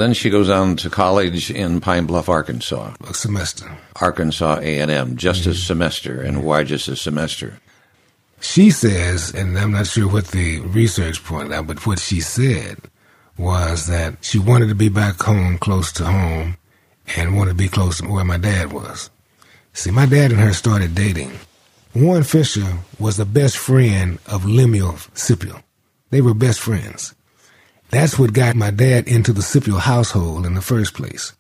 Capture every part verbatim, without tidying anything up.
Then she goes on to college in Pine Bluff, Arkansas. A semester. Arkansas A and M, just mm-hmm. a semester. And why just a semester? She says, and I'm not sure what the research pointed out, but what she said was that she wanted to be back home, close to home, and wanted to be close to where my dad was. See, my dad and her started dating. Warren Fisher was the best friend of Lemuel Scipio. They were best friends. That's what got my dad into the Scipio household in the first place.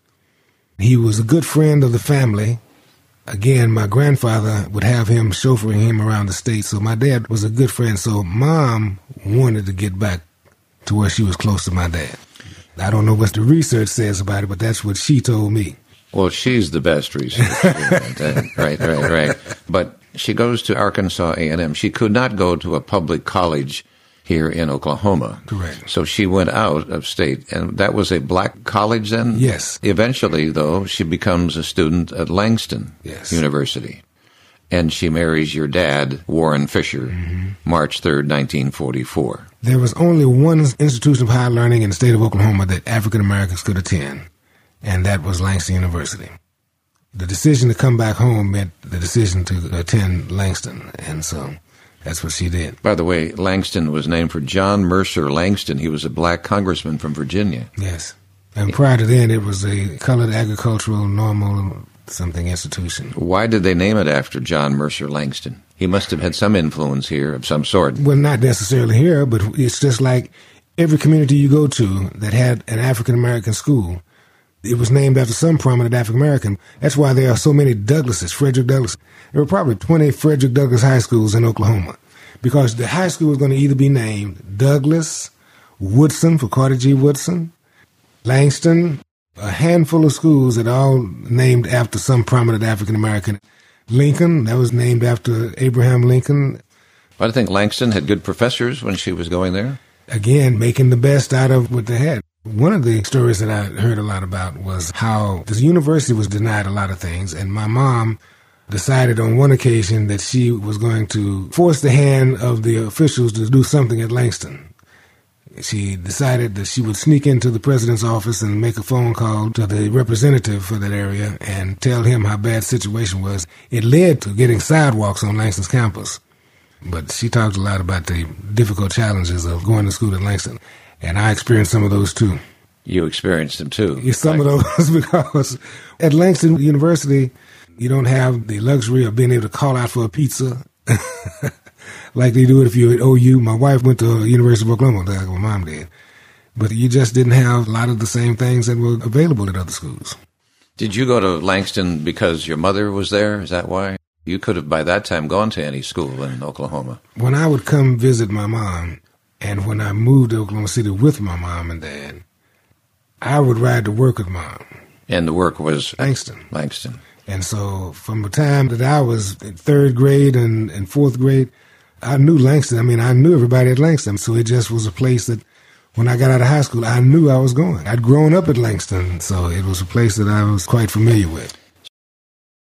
He was a good friend of the family. Again, my grandfather would have him chauffeuring him around the state, so my dad was a good friend. So Mom wanted to get back to where she was close to my dad. I don't know what the research says about it, but that's what she told me. Well, she's the best researcher. right, right, right. But she goes to Arkansas A and M. She could not go to a public college here in Oklahoma. Correct. So she went out of state, and that was a black college then? Yes. Eventually, though, she becomes a student at Langston yes. University. And she marries your dad, Warren Fisher, mm-hmm. March third, nineteen forty-four. There was only one institution of higher learning in the state of Oklahoma that African Americans could attend, and that was Langston University. The decision to come back home meant the decision to attend Langston, and so that's what she did. By the way, Langston was named for John Mercer Langston. He was a black congressman from Virginia. Yes. And prior to then, it was a colored agricultural normal something institution. Why did they name it after John Mercer Langston? He must have had some influence here of some sort. Well, not necessarily here, but it's just like every community you go to that had an African-American school, it was named after some prominent African-American. That's why there are so many Douglases, Frederick Douglass. There were probably twenty Frederick Douglass high schools in Oklahoma because the high school was going to either be named Douglass, Woodson for Carter G. Woodson, Langston, a handful of schools that all named after some prominent African-American. Lincoln, that was named after Abraham Lincoln. I think Langston had good professors when she was going there. Again, making the best out of what they had. One of the stories that I heard a lot about was how the university was denied a lot of things, and my mom decided on one occasion that she was going to force the hand of the officials to do something at Langston. She decided that she would sneak into the president's office and make a phone call to the representative for that area and tell him how bad the situation was. It led to getting sidewalks on Langston's campus. But she talked a lot about the difficult challenges of going to school at Langston. And I experienced some of those, too. You experienced them, too. Yeah, some like- of those, because at Langston University, you don't have the luxury of being able to call out for a pizza like they do it if you're at O U. My wife went to University of Oklahoma, like my mom did. But you just didn't have a lot of the same things that were available at other schools. Did you go to Langston because your mother was there? Is that why? You could have, by that time, gone to any school in Oklahoma. When I would come visit my mom, and when I moved to Oklahoma City with my mom and dad, I would ride to work with Mom. And the work was? Langston. Langston. And so from the time that I was in third grade and, and fourth grade, I knew Langston. I mean, I knew everybody at Langston. So it just was a place that when I got out of high school, I knew I was going. I'd grown up at Langston, so it was a place that I was quite familiar with.